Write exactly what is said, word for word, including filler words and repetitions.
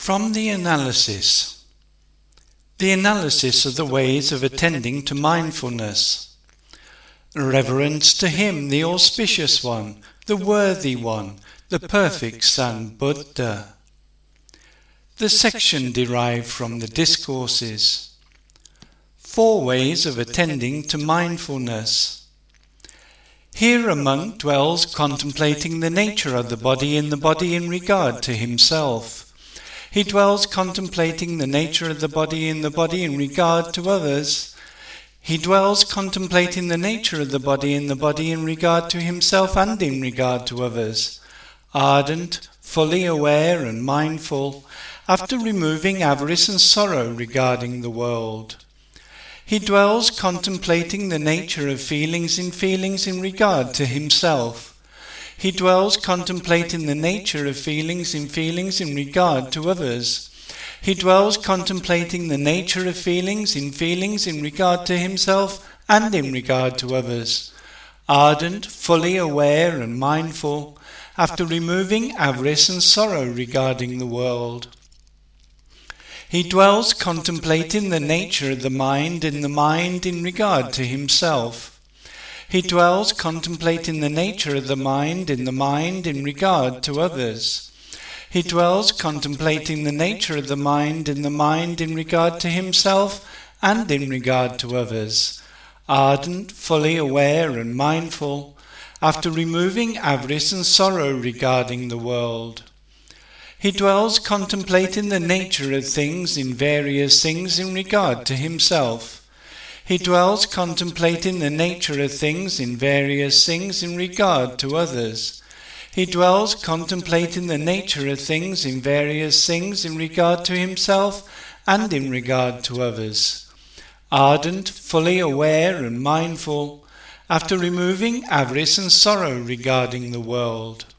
From the analysis. The analysis of the ways of attending to mindfulness. Reverence to him, the auspicious one, the worthy one, the perfect Son Buddha. The section derived from the discourses. Four ways of attending to mindfulness. Here a monk dwells contemplating the nature of the body in the body in regard to himself. He dwells contemplating the nature of the body in the body in regard to others. He dwells contemplating the nature of the body in the body in regard to himself and in regard to others. Ardent, fully aware and mindful, after removing avarice and sorrow regarding the world. He dwells contemplating the nature of feelings in feelings in regard to himself. He dwells contemplating the nature of feelings in feelings in regard to others. He dwells contemplating the nature of feelings in feelings in regard to himself and in regard to others. Ardent, fully aware and mindful, after removing avarice and sorrow regarding the world. He dwells contemplating the nature of the mind in the mind in regard to himself. He dwells contemplating the nature of the mind in the mind in regard to others. He dwells contemplating the nature of the mind in the mind in regard to himself and in regard to others. Ardent, fully aware and mindful, after removing avarice and sorrow regarding the world. He dwells contemplating the nature of things in various things in regard to himself. He dwells contemplating the nature of things in various things in regard to others. He dwells contemplating the nature of things in various things in regard to himself and in regard to others. Ardent, fully aware and mindful, after removing avarice and sorrow regarding the world.